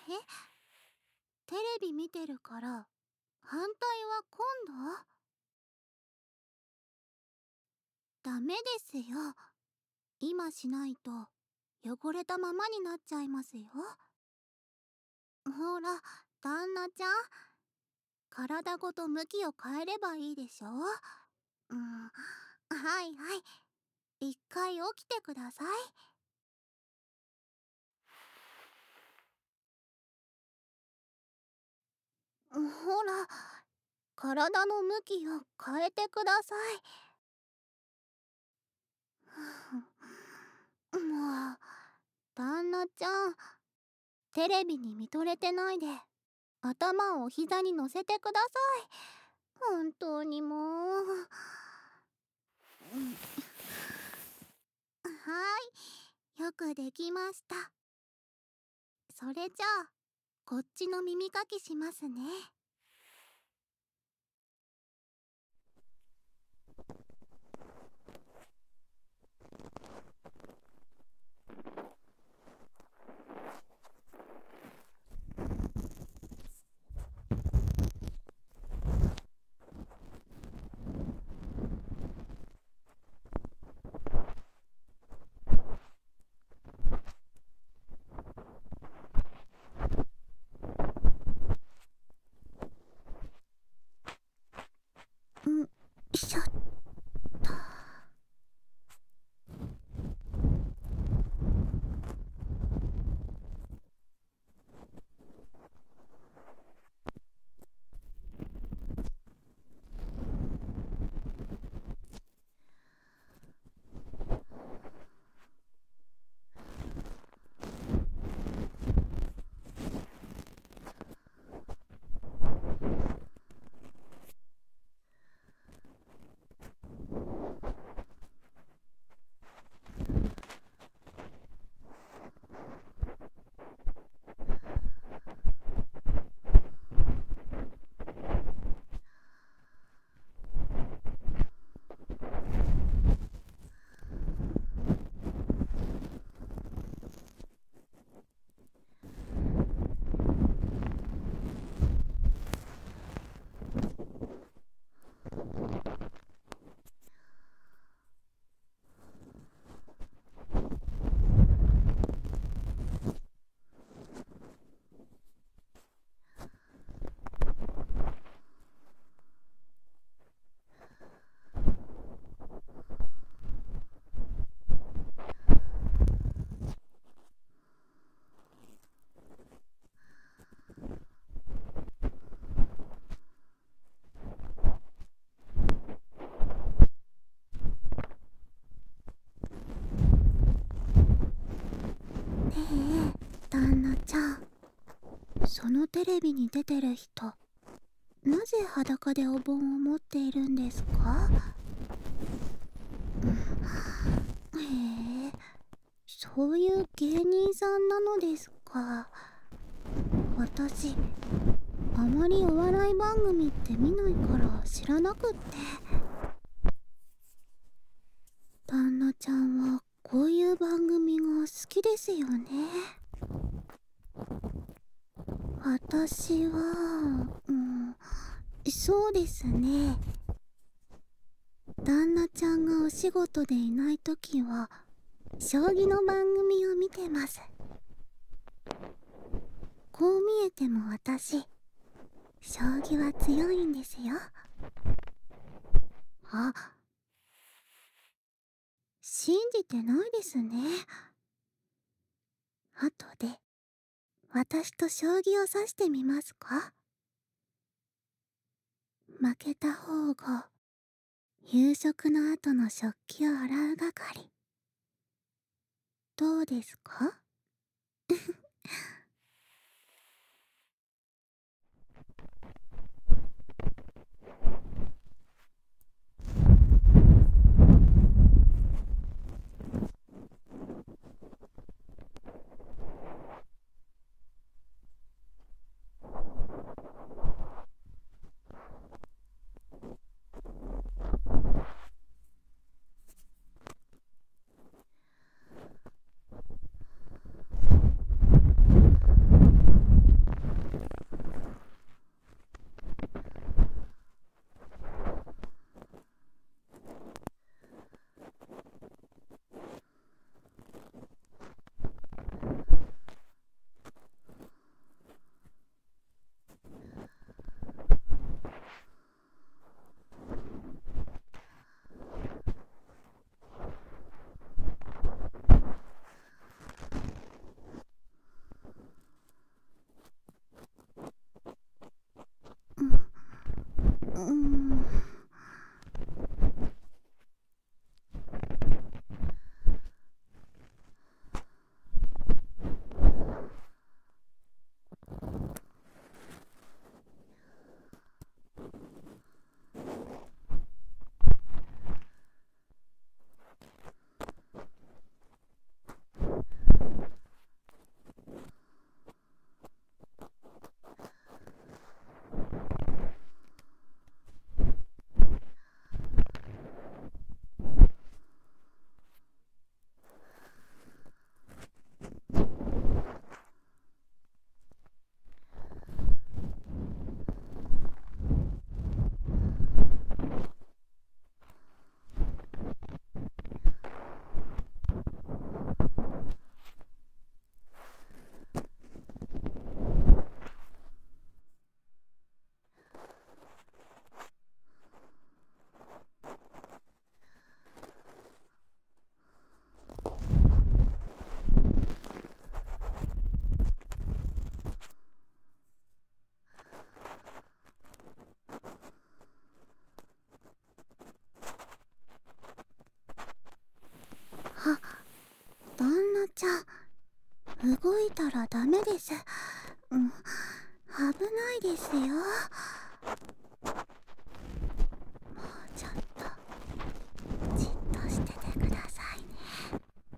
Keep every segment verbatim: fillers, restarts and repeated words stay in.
え、テレビ見てるから反対は今度？ダメですよ。今しないと汚れたままになっちゃいますよ。ほら、旦那ちゃん、体ごと向きを変えればいいでしょ。うん、はいはい、一回起きてください。ほら、体の向きを変えてください。もう、旦那ちゃん、テレビに見とれてないで頭をお膝に乗せてください。本当にもう。はい、よくできました。それじゃあこっちの耳かきしますね。んしょっと。ねえ、旦那ちゃん、そのテレビに出てる人、なぜ裸でお盆を持っているんですか？へえ、そういう芸人さんなのですか。私、あまりお笑い番組って見ないから知らなくって。旦那ちゃんはこういう番組が好きですよね。私は、うん、そうですね。旦那ちゃんがお仕事でいないときは将棋の番組を見てます。こう見えても私、将棋は強いんですよ。あ、信じてないですね。後で私と将棋を指してみますか？負けた方が夕食の後の食器を洗う係。どうですか？ 動いたらダメです。うん、危ないですよ。もうちょっとじっとしててくださいね。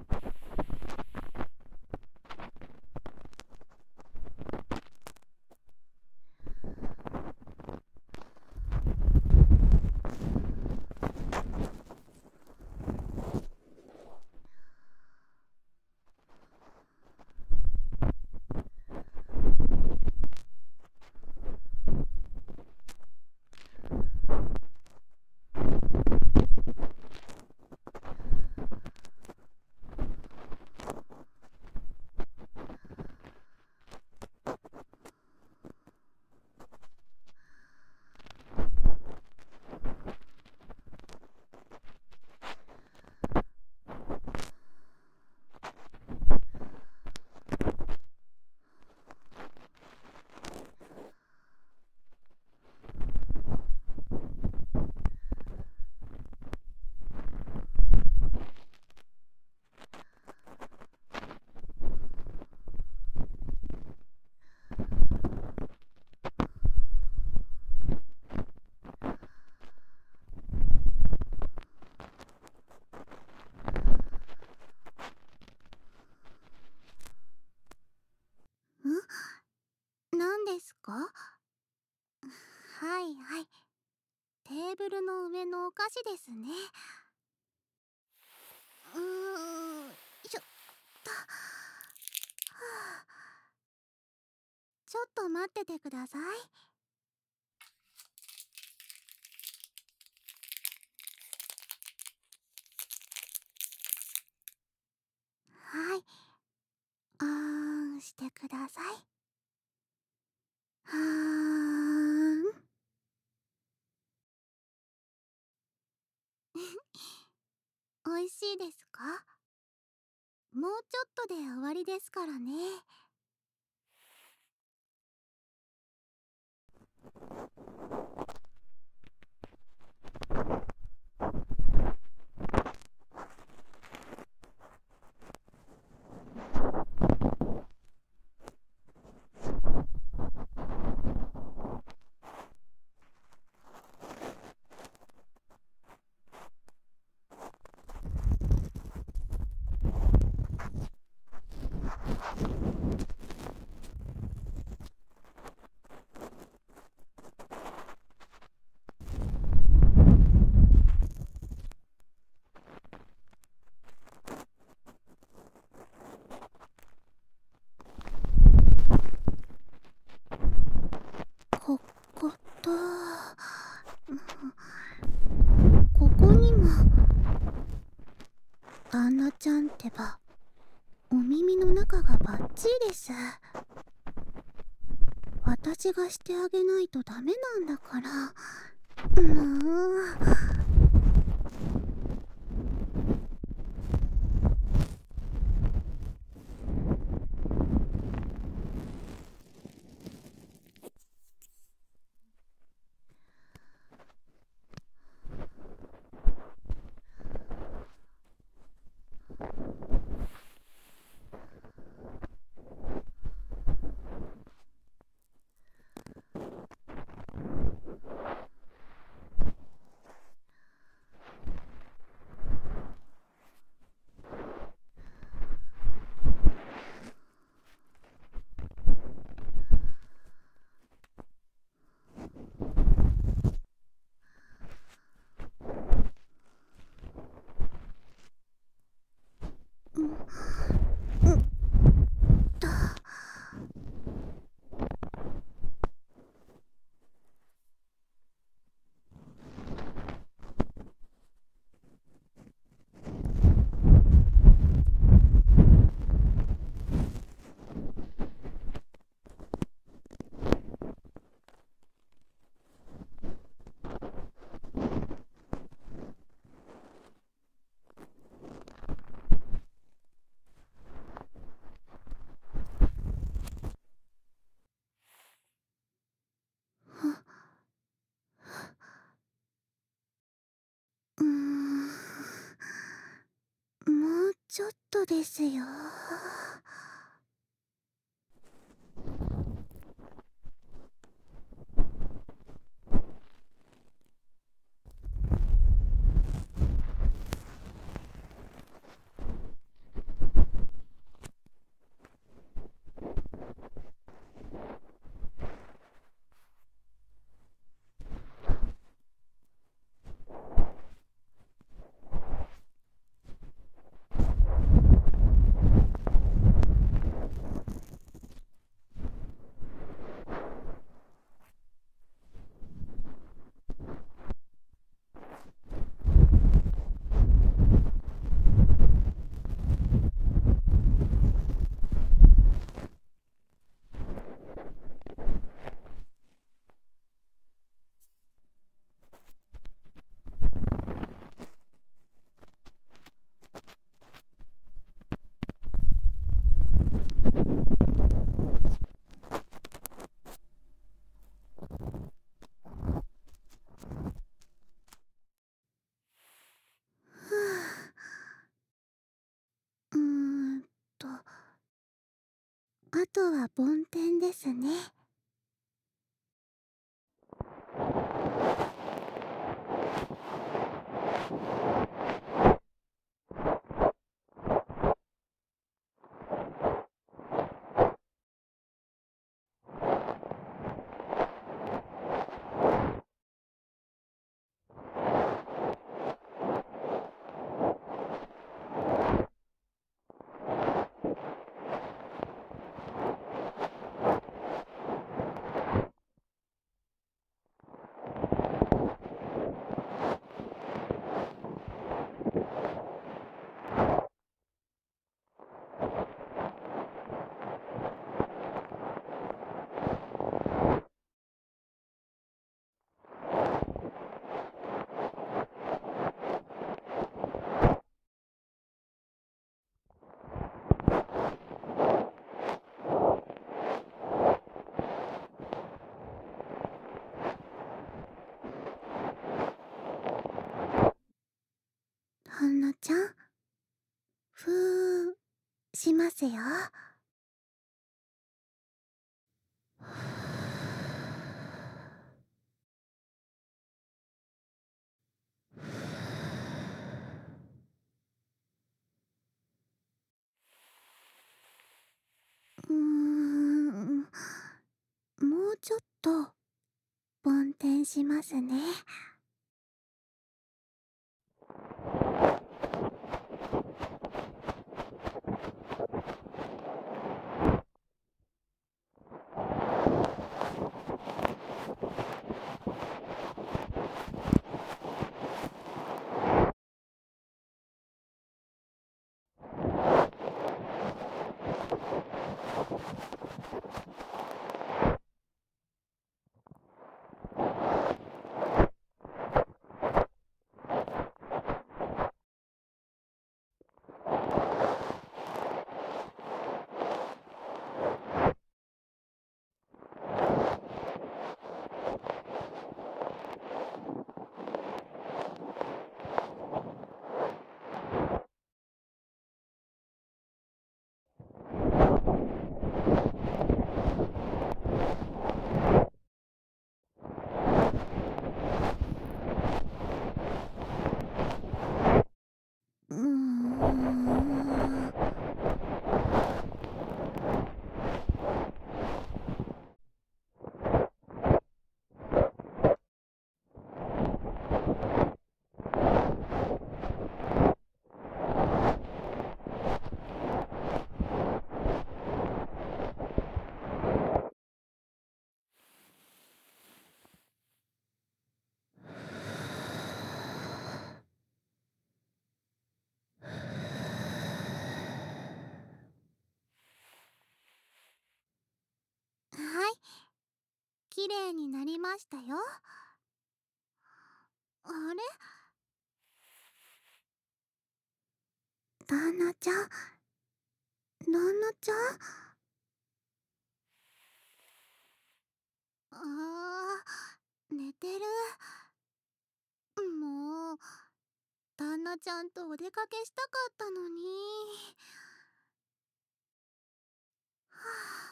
ん？何ですか？はいはい。テーブルの上のお菓子ですね。うーん、よいしょっと。はあ、ちょっと待っててください。はい。あーんしてください。はーん。おいしいですか？もうちょっとで終わりですからね。ここと、ここにもアンナちゃんってばお耳の中がバッチリです。私がしてあげないとダメなんだから。もう。うん、うんと。うーん、もうちょっとですよ。 あとは梵天ですね。はなちゃん、ふーしますよ。うーん、もうちょっと梵天しますね。うーん。はい、きれいになりましたよ。あれ、旦那ちゃん、旦那ちゃん。あー、寝てる。もう、旦那ちゃんとお出かけしたかったのに。は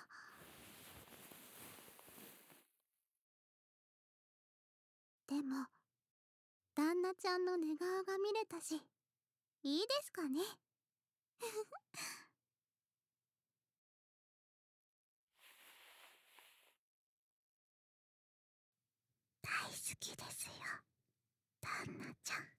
あ、でも、旦那ちゃんの寝顔が見れたし、いいですかね。大好きですよ、旦那ちゃん。